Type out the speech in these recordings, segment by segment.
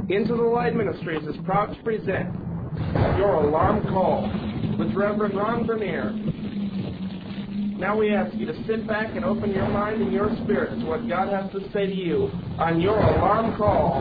Into the Light Ministries is proud to present Your Alarm Call with Reverend Ron Bernier. Now we ask you to sit back and open your mind and your spirit to what God has to say to you on Your Alarm Call.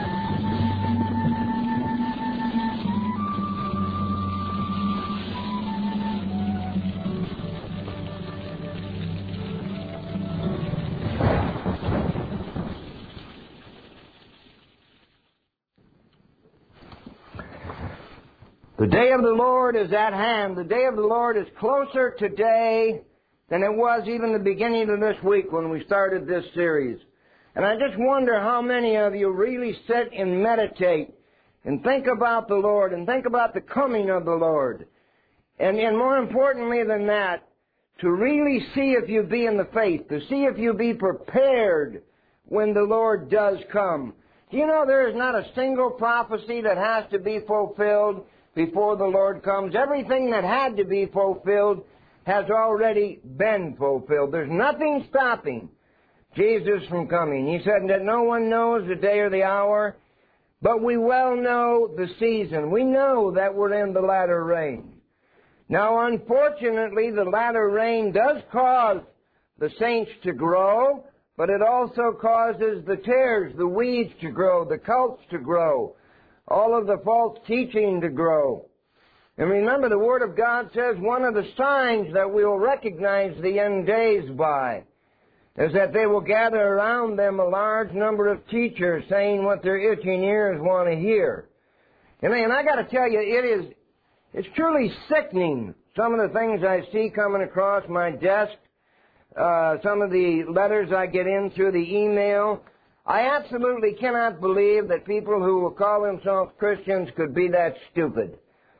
The day of the Lord is at hand. The day of the Lord is closer today than it was even the beginning of this week when we started this series. And I just wonder how many of you really sit and meditate and think about the Lord and think about the coming of the Lord. And more importantly than that, to really see if you be in the faith, to see if you be prepared when the Lord does come. Do you know there is not a single prophecy that has to be fulfilled before the Lord comes? Everything that had to be fulfilled has already been fulfilled. There's nothing stopping Jesus from coming. He said that no one knows the day or the hour, but we well know the season. We know that we're in the latter rain. Now, unfortunately, the latter rain does cause the saints to grow, but it also causes the tares, the weeds to grow, the cults to grow, all of the false teaching to grow. And remember, the Word of God says one of the signs that we will recognize the end days by is that they will gather around them a large number of teachers saying what their itching ears want to hear. And I got to tell you, it's truly sickening, some of the things I see coming across my desk, some of the letters I get in through the email. I absolutely cannot believe that people who will call themselves Christians could be that stupid.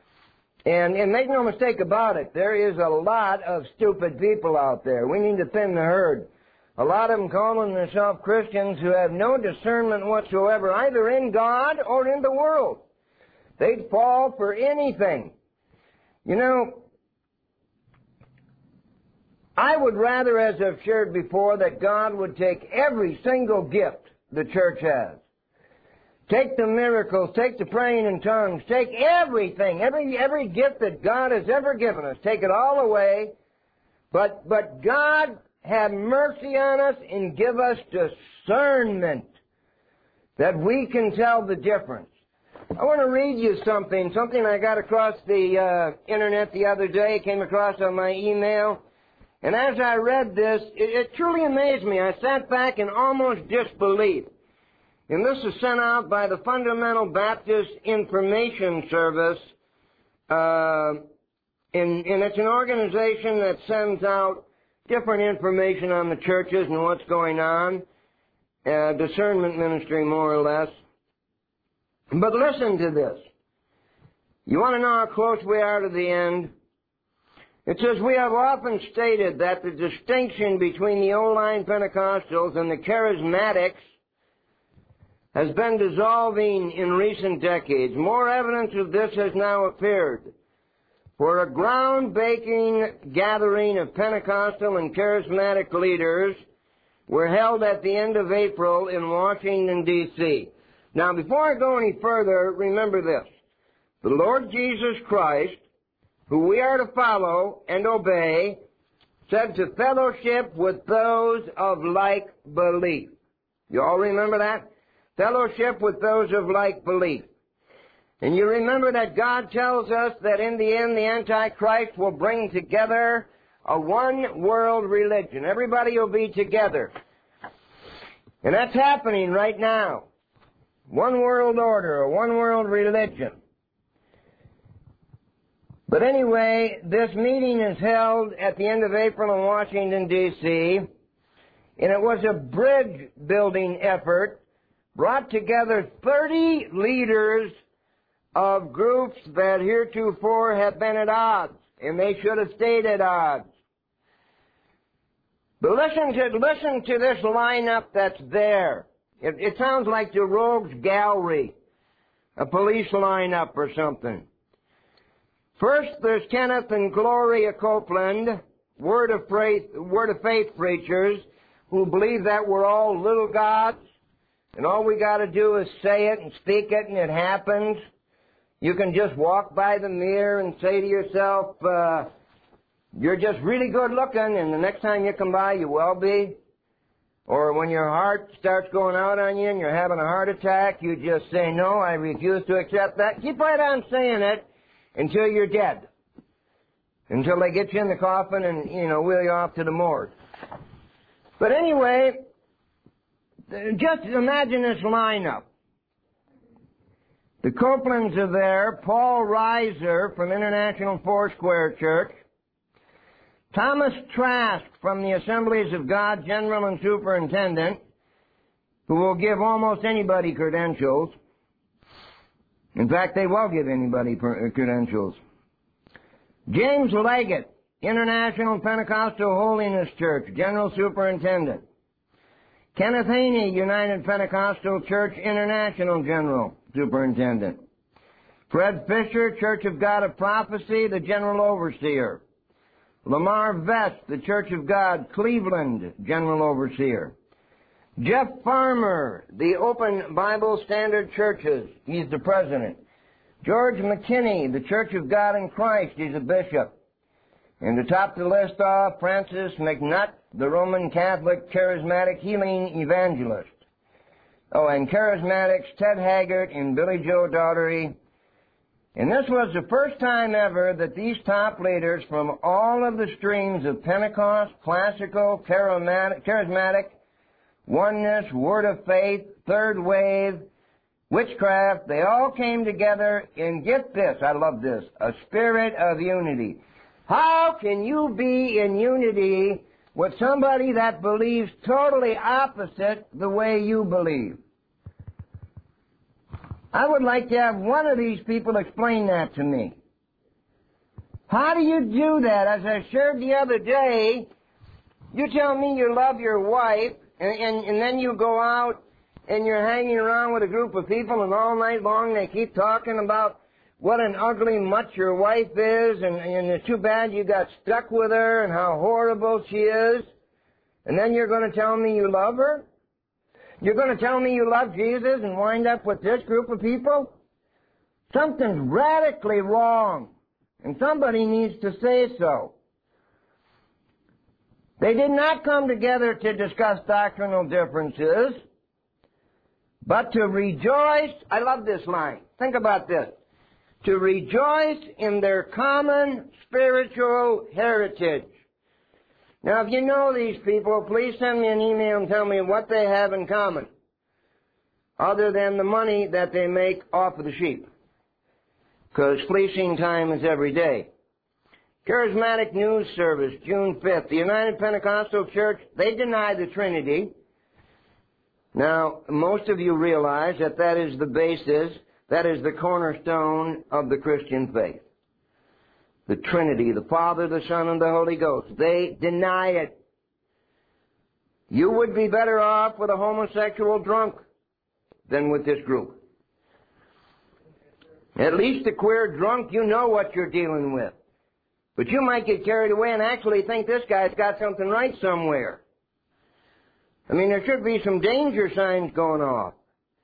And make no mistake about it, there is a lot of stupid people out there. We need to thin the herd. A lot of them calling themselves Christians who have no discernment whatsoever, either in God or in the world. They'd fall for anything. You know, I would rather, as I've shared before, that God would take every single gift the church has. Take the miracles, take the praying in tongues, take everything, every gift that God has ever given us, take it all away, but God have mercy on us and give us discernment that we can tell the difference. I want to read you something I got across the internet the other day, came across on my email. And as I read this, it truly amazed me. I sat back in almost disbelief. And this is sent out by the Fundamental Baptist Information Service. And it's an organization that sends out different information on the churches and what's going on. Discernment ministry, more or less. But listen to this. You want to know how close we are to the end? It says, we have often stated that the distinction between the old-line Pentecostals and the Charismatics has been dissolving in recent decades. More evidence of this has now appeared. For a ground-breaking gathering of Pentecostal and Charismatic leaders were held at the end of April in Washington, D.C. Now, before I go any further, remember this. The Lord Jesus Christ, who we are to follow and obey, said to fellowship with those of like belief. You all remember that? Fellowship with those of like belief. And you remember that God tells us that in the end the Antichrist will bring together a one-world religion. Everybody will be together. And that's happening right now. One world order, a one-world religion. But anyway, this meeting is held at the end of April in Washington, D.C., and it was a bridge-building effort, brought together 30 leaders of groups that heretofore have been at odds, and they should have stayed at odds. But listen to this lineup that's there. It sounds like the Rogues Gallery, a police lineup or something. First, there's Kenneth and Gloria Copeland, Word of Faith preachers, who believe that we're all little gods and all we got to do is say it and speak it, and it happens. You can just walk by the mirror and say to yourself, you're just really good looking, and the next time you come by, you will be. Or when your heart starts going out on you and you're having a heart attack, you just say, no, I refuse to accept that. Keep right on saying it until you're dead. Until they get you in the coffin and, wheel you off to the morgue. But anyway, just imagine this lineup. The Copelands are there, Paul Reiser from International Foursquare Church, Thomas Trask from the Assemblies of God, General and Superintendent, who will give almost anybody credentials. In fact, they will give anybody credentials. James Leggett, International Pentecostal Holiness Church, General Superintendent. Kenneth Haney, United Pentecostal Church International General Superintendent. Fred Fisher, Church of God of Prophecy, the General Overseer. Lamar Vest, the Church of God, Cleveland, General Overseer. Jeff Farmer, the Open Bible Standard Churches, he's the President. George McKinney, the Church of God in Christ, he's a Bishop. And to top the list off, Francis McNutt, the Roman Catholic Charismatic Healing Evangelist. Oh, and Charismatics, Ted Haggart and Billy Joe Daugherty. And this was the first time ever that these top leaders from all of the streams of Pentecost, Classical, Charismatic, Oneness, Word of Faith, Third Wave, Witchcraft, they all came together in, get this, I love this, a spirit of unity. How can you be in unity with somebody that believes totally opposite the way you believe? I would like to have one of these people explain that to me. How do you do that? As I shared the other day, you tell me you love your wife, and then you go out and you're hanging around with a group of people, and all night long they keep talking about what an ugly mutt your wife is, and it's too bad you got stuck with her, and how horrible she is. And then you're going to tell me you love her? You're going to tell me you love Jesus and wind up with this group of people? Something's radically wrong, and somebody needs to say so. They did not come together to discuss doctrinal differences, but to rejoice. I love this line. Think about this. To rejoice in their common spiritual heritage. Now, if you know these people, please send me an email and tell me what they have in common, other than the money that they make off of the sheep, because fleecing time is every day. Charismatic News Service, June 5th. The United Pentecostal Church, they deny the Trinity. Now, most of you realize that that is the basis, that is the cornerstone of the Christian faith. The Trinity, the Father, the Son, and the Holy Ghost. They deny it. You would be better off with a homosexual drunk than with this group. At least a queer drunk, you know what you're dealing with. But you might get carried away and actually think this guy's got something right somewhere. I mean, there should be some danger signs going off.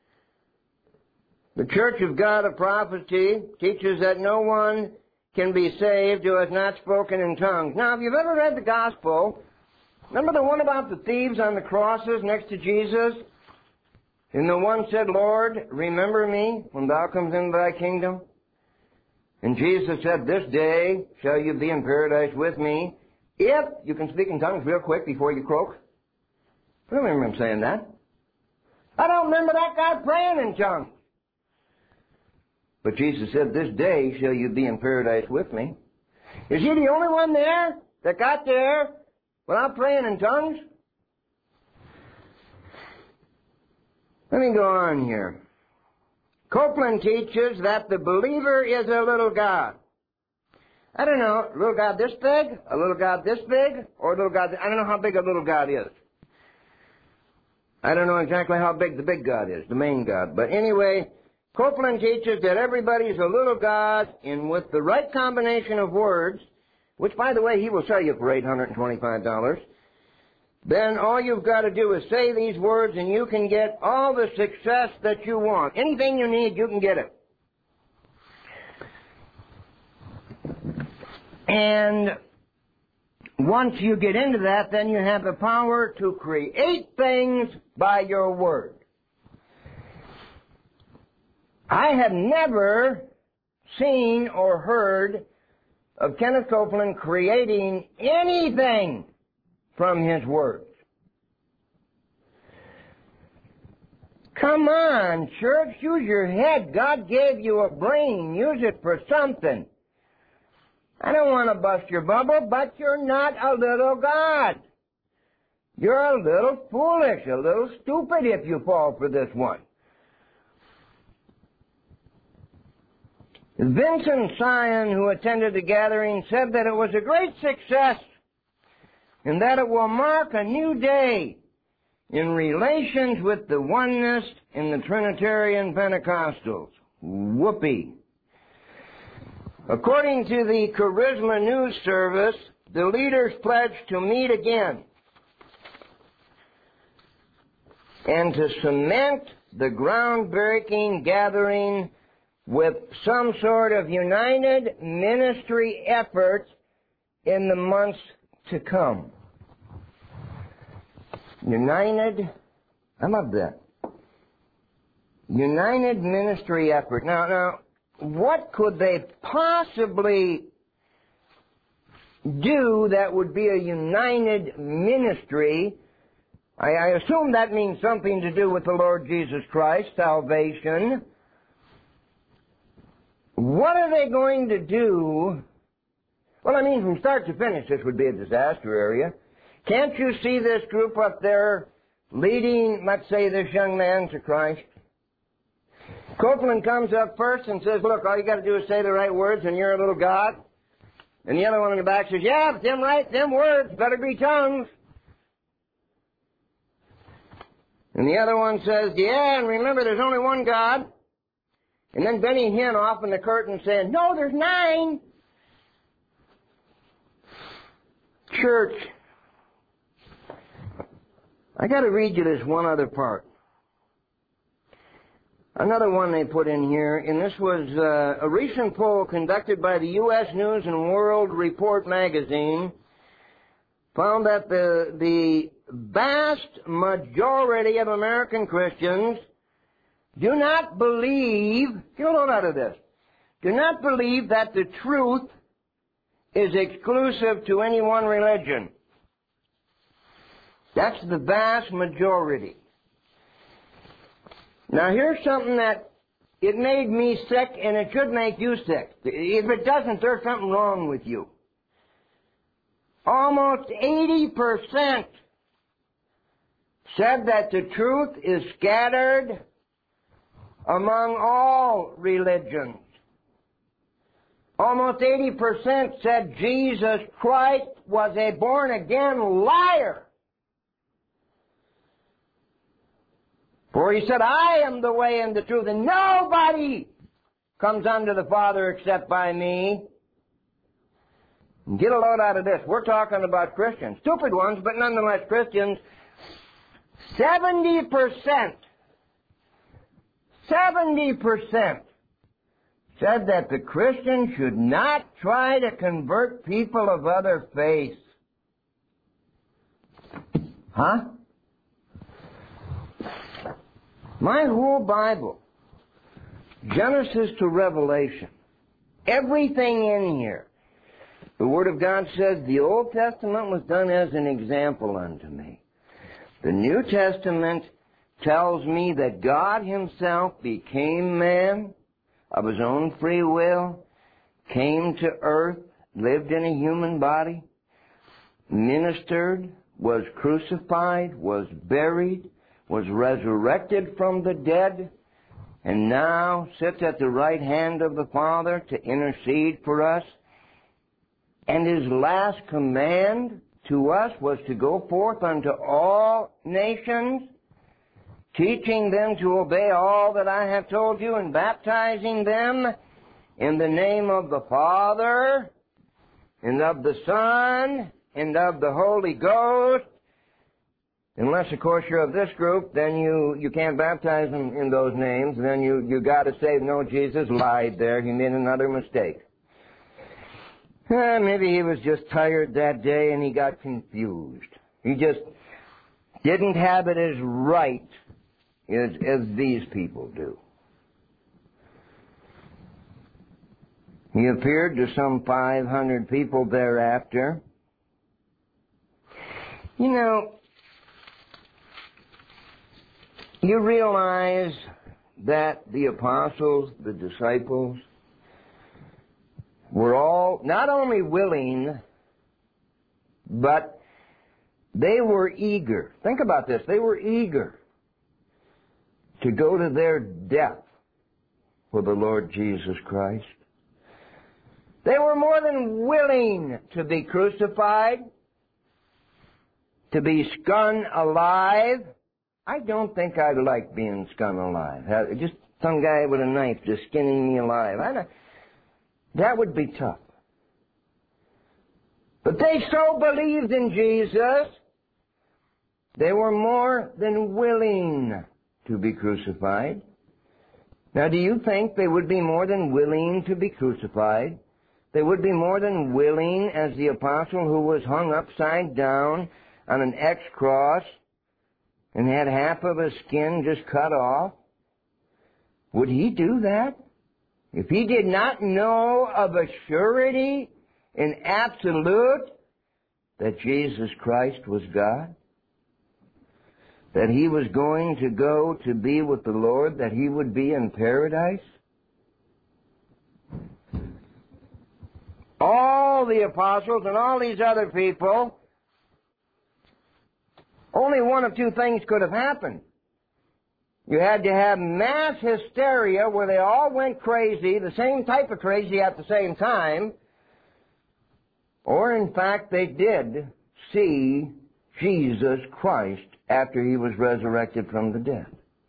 The Church of God of Prophecy teaches that no one can be saved who has not spoken in tongues. Now, if you've ever read the Gospel, remember the one about the thieves on the crosses next to Jesus? And the one said, Lord, remember me when thou comes into thy kingdom. And Jesus said, this day shall you be in paradise with me, if you can speak in tongues real quick before you croak. I don't remember him saying that. I don't remember that guy praying in tongues. But Jesus said, this day shall you be in paradise with me. Is he the only one there that got there without praying in tongues? Let me go on here. Copeland teaches that the believer is a little God. I don't know, a little God this big, a little God this big, or a little God, I don't know how big a little God is. I don't know exactly how big the big God is, the main God. But anyway, Copeland teaches that everybody's a little God, and with the right combination of words, which, by the way, he will sell you for $825, then all you've got to do is say these words and you can get all the success that you want. Anything you need, you can get it. And once you get into that, then you have the power to create things by your word. I have never seen or heard of Kenneth Copeland creating anything from his words. Come on, church, use your head. God gave you a brain. Use it for something. I don't want to bust your bubble, but you're not a little God. You're a little foolish, a little stupid if you fall for this one. Vincent Sion, who attended the gathering, said that it was a great success and that it will mark a new day in relations with the oneness in the Trinitarian Pentecostals. Whoopee. According to the Charisma News Service, the leaders pledged to meet again and to cement the groundbreaking gathering with some sort of united ministry effort in the months to come. United, I love that. United ministry effort. Now, what could they possibly do that would be a united ministry? I assume that means something to do with the Lord Jesus Christ, salvation. What are they going to do? Well, I mean, from start to finish, this would be a disaster area. Can't you see this group up there leading, let's say, this young man to Christ? Copeland comes up first and says, look, all you got to do is say the right words and you're a little God. And the other one in the back says, yeah, but them words better be tongues. And the other one says, yeah, and remember there's only one God. And then Benny Hinn off in the curtain saying, no, there's 9. Church, I got to read you this one other part. Another one they put in here, and this was a recent poll conducted by the U.S. News and World Report magazine, found that the vast majority of American Christians do not believe, get a load out of this, do not believe that the truth is exclusive to any one religion. That's the vast majority. Now here's something that it made me sick and it should make you sick. If it doesn't, there's something wrong with you. Almost 80% said that the truth is scattered among all religions. Almost 80% said Jesus Christ was a born-again liar. For he said, I am the way and the truth, and nobody comes unto the Father except by me. Get a load out of this. We're talking about Christians. Stupid ones, but nonetheless Christians. 70% said that the Christian should not try to convert people of other faiths. Huh? My whole Bible, Genesis to Revelation, everything in here, the Word of God says the Old Testament was done as an example unto me. The New Testament tells me that God Himself became man of His own free will, came to earth, lived in a human body, ministered, was crucified, was buried, was resurrected from the dead, and now sits at the right hand of the Father to intercede for us. And His last command to us was to go forth unto all nations, teaching them to obey all that I have told you, and baptizing them in the name of the Father, and of the Son, and of the Holy Ghost, Unless, of course, you're of this group, then you can't baptize them in those names. Then you got to say, no, Jesus lied there. He made another mistake. Maybe he was just tired that day and he got confused. He just didn't have it as right as these people do. He appeared to some 500 people thereafter. You know, you realize that the apostles, the disciples, were all not only willing, but they were eager. Think about this. They were eager to go to their death for the Lord Jesus Christ. They were more than willing to be crucified, to be skun alive. I don't think I'd like being skun alive. Just some guy with a knife just skinning me alive. That would be tough. But they so believed in Jesus, they were more than willing to be crucified. Now, do you think they would be more than willing to be crucified? They would be more than willing as the apostle who was hung upside down on an X cross and had half of his skin just cut off? Would he do that? If he did not know of a surety and absolute that Jesus Christ was God, that he was going to go to be with the Lord, that he would be in paradise? All the apostles and all these other people, only one of two things could have happened. You had to have mass hysteria where they all went crazy, the same type of crazy at the same time, or in fact they did see Jesus Christ after he was resurrected from the dead.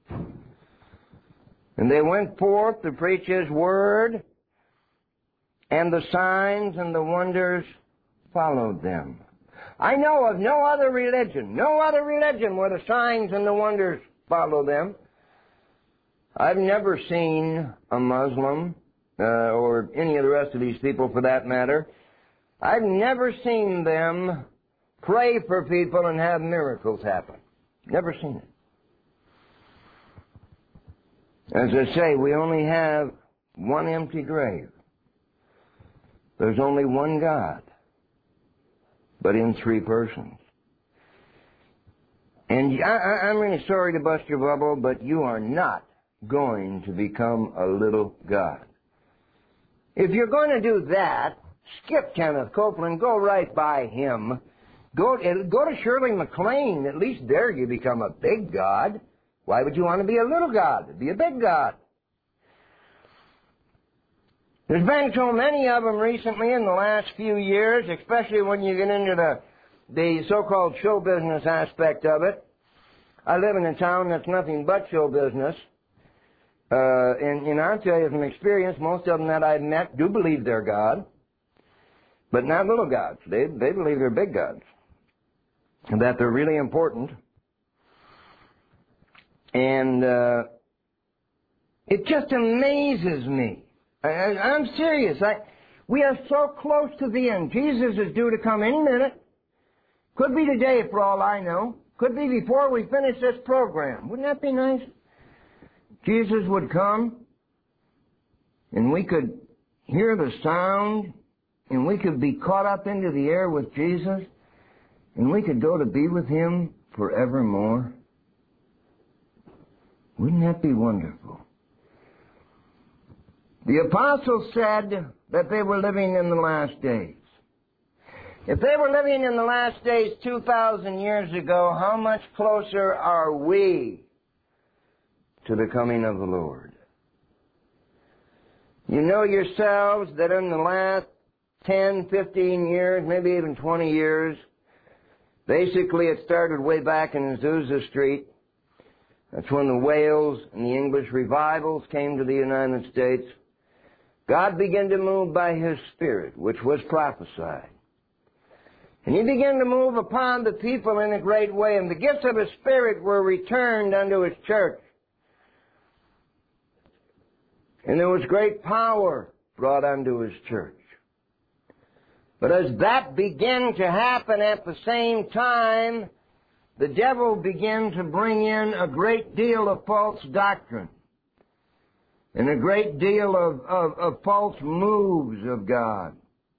And they went forth to preach his word, and the signs and the wonders followed them. I know of no other religion where the signs and the wonders follow them. I've never seen a Muslim, or any of the rest of these people for that matter, I've never seen them pray for people and have miracles happen. Never seen it. As I say, we only have one empty grave. There's only one God, but in three persons. And I'm really sorry to bust your bubble, but you are not going to become a little God. If you're going to do that, skip Kenneth Copeland, go right by him. Go to Shirley MacLaine. At least there you become a big God. Why would you want to be a little God? Be a big God. There's been so many of them recently in the last few years, especially when you get into the so-called show business aspect of it. I live in a town that's nothing but show business. And I'll tell you from experience, most of them that I've met do believe they're God, but not little gods. They believe they're big gods, and that they're really important. And it just amazes me. I'm serious. We are so close to the end. Jesus is due to come any minute. Could be today for all I know. Could be before we finish this program. Wouldn't that be nice? Jesus would come, and we could hear the sound, and we could be caught up into the air with Jesus, and we could go to be with him forevermore. Wouldn't that be wonderful? The apostles said that they were living in the last days. If they were living in the last days 2,000 years ago, how much closer are we to the coming of the Lord? You know yourselves that in the last 10, 15 years, maybe even 20 years, basically it started way back in Azusa Street. That's when the Wales and the English revivals came to the United States. God began to move by his Spirit, which was prophesied. And he began to move upon the people in a great way, and the gifts of his Spirit were returned unto his church. And there was great power brought unto his church. But as that began to happen at the same time, the devil began to bring in a great deal of false doctrine and a great deal of false moves of God.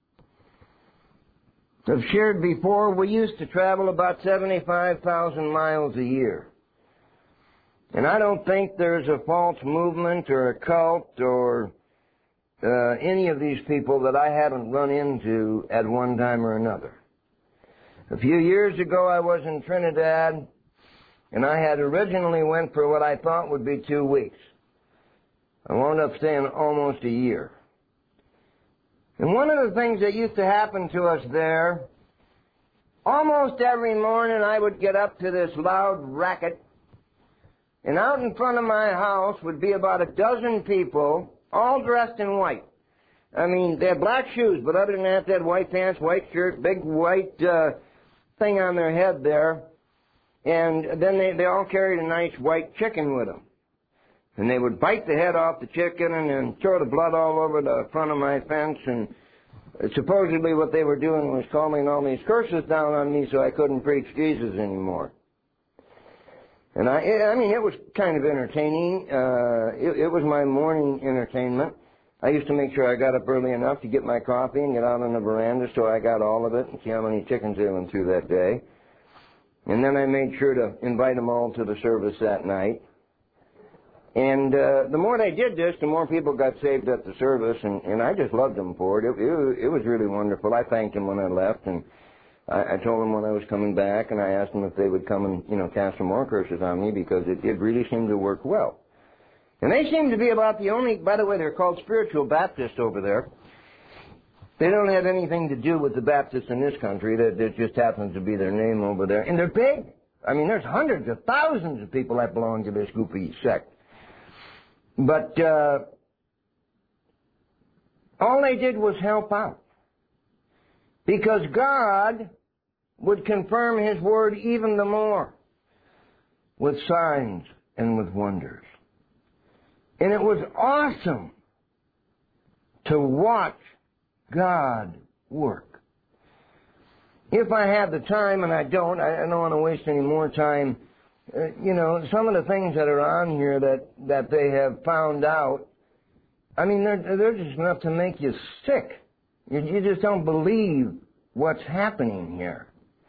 I've shared before, we used to travel about 75,000 miles a year. And I don't think there's a false movement or a cult or any of these people that I haven't run into at one time or another. A few years ago I was in Trinidad, and I had originally went for what I thought would be 2 weeks. I wound up staying almost a year. And one of the things that used to happen to us there, almost every morning I would get up to this loud racket, and out in front of my house would be about a dozen people, all dressed in white. I mean, they had black shoes, but other than that, they had white pants, white shirt, big white thing on their head there. And then they all carried a nice white chicken with them. And they would bite the head off the chicken and then throw the blood all over the front of my fence. And supposedly what they were doing was calling all these curses down on me so I couldn't preach Jesus anymore. And I mean, it was kind of entertaining. It was my morning entertainment. I used to make sure I got up early enough to get my coffee and get out on the veranda so I got all of it and see how many chickens they went through that day. And then I made sure to invite them all to the service that night. And the more I did this, the more people got saved at the service, and I just loved them for it. It was really wonderful. I thanked them when I left, and I told them when I was coming back, and I asked them if they would come and, cast some more curses on me, because it really seemed to work well. And they seem to be about the only, by the way, they're called spiritual Baptists over there. They don't have anything to do with the Baptists in this country. That just happens to be their name over there. And they're big. I mean, there's hundreds of thousands of people that belong to this goofy sect. But all they did was help out. Because God would confirm His Word even the more with signs and with wonders. And it was awesome to watch God work. If I had the time, and I don't want to waste any more time, some of the things that are on here that they have found out, I mean, they're just enough to make you sick. You just don't believe what's happening here.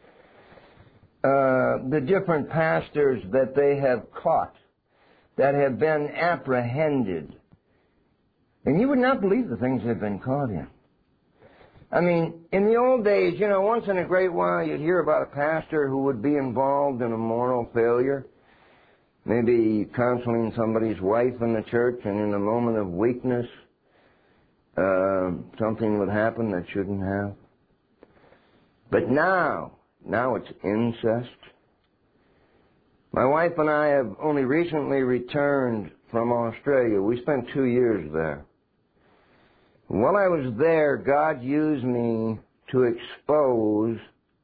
The different pastors that they have caught, that have been apprehended. And you would not believe the things they've been caught in. I mean, in the old days, once in a great while you'd hear about a pastor who would be involved in a moral failure, maybe counseling somebody's wife in the church, and in a moment of weakness, something would happen that shouldn't have. But now it's incest. My wife and I have only recently returned from Australia. We spent 2 years there. While I was there, God used me to expose,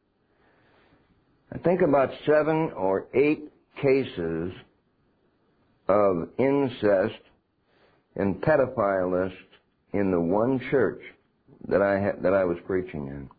I think, about 7 or 8 cases of incest and pedophilists in the one church that I was preaching in.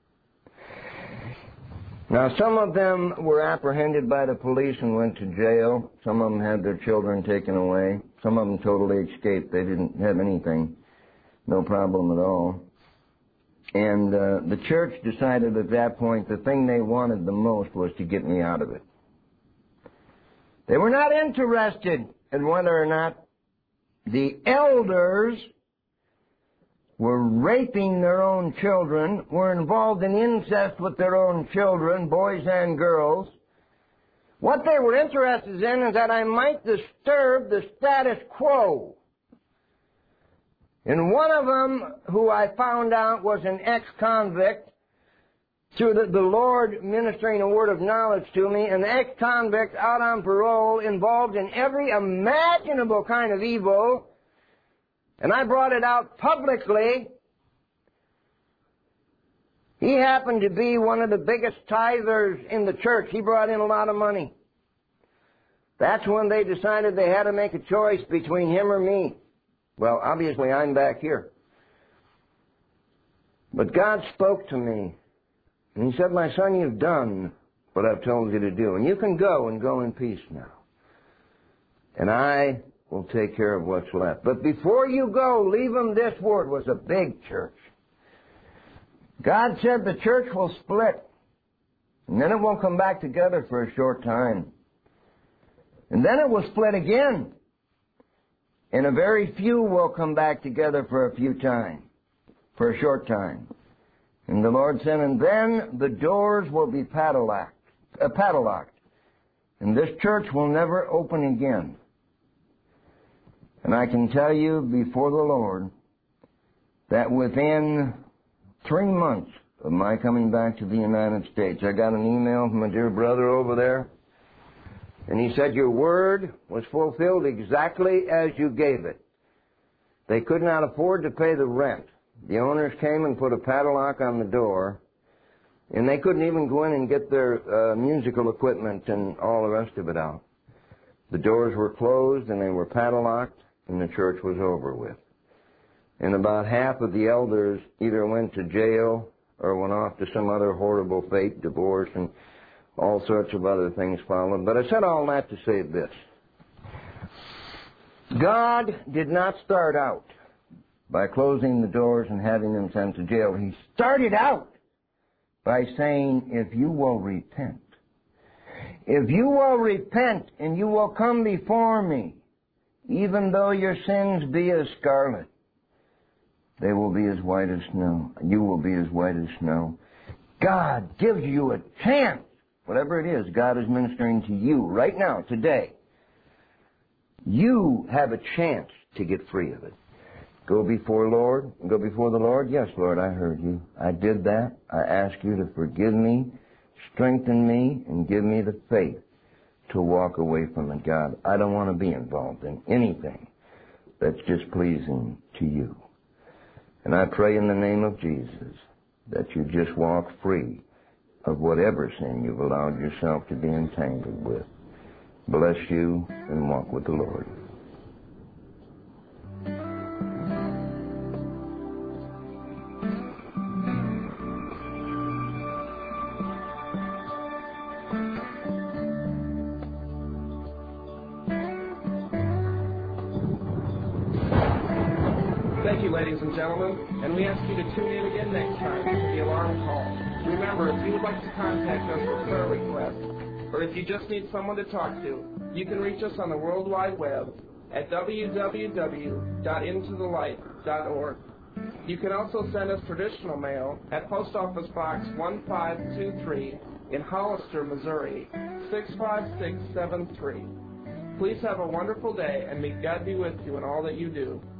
Now, some of them were apprehended by the police and went to jail. Some of them had their children taken away. Some of them totally escaped. They didn't have anything. No problem at all. And the church decided at that point the thing they wanted the most was to get me out of it. They were not interested in whether or not the elders were raping their own children, were involved in incest with their own children, boys and girls. What they were interested in is that I might disturb the status quo. And one of them, who I found out was an ex-convict, through the Lord ministering a word of knowledge to me, an ex-convict out on parole, involved in every imaginable kind of evil, and I brought it out publicly. He happened to be one of the biggest tithers in the church. He brought in a lot of money. That's when they decided they had to make a choice between him or me. Well, obviously I'm back here. But God spoke to me, and He said, "My son, you've done what I've told you to do, and you can go and go in peace now. And I will take care of what's left. But before you go, leave them this word." It was a big church. God said the church will split, and then it won't come back together for a short time. And then it will split again, and a very few will come back together for a short time. And the Lord said, and then the doors will be padlocked, and this church will never open again. And I can tell you before the Lord that within 3 months of my coming back to the United States, I got an email from a dear brother over there, and he said, "Your word was fulfilled exactly as you gave it." They could not afford to pay the rent. The owners came and put a padlock on the door, and they couldn't even go in and get their musical equipment and all the rest of it out. The doors were closed and they were padlocked, and the church was over with. And about half of the elders either went to jail or went off to some other horrible fate, divorce, and all sorts of other things followed. But I said all that to say this. God did not start out by closing the doors and having them sent to jail. He started out by saying, if you will repent, and you will come before me, even though your sins be as scarlet, they will be as white as snow. You will be as white as snow. God gives you a chance. Whatever it is, God is ministering to you right now, today. You have a chance to get free of it. Go before the Lord. Yes, Lord, I heard you. I did that. I ask you to forgive me, strengthen me, and give me the faith to walk away from it, God. I don't want to be involved in anything that's displeasing to you. And I pray in the name of Jesus that you just walk free of whatever sin you've allowed yourself to be entangled with. Bless you and walk with the Lord. Thank you, ladies and gentlemen, and we ask you to tune in again next time for the alarm call. Remember, if you would like to contact us for prayer requests, or if you just need someone to talk to, you can reach us on the World Wide Web at www.intothelight.org. You can also send us traditional mail at Post Office Box 1523 in Hollister, Missouri, 65673. Please have a wonderful day, and may God be with you in all that you do.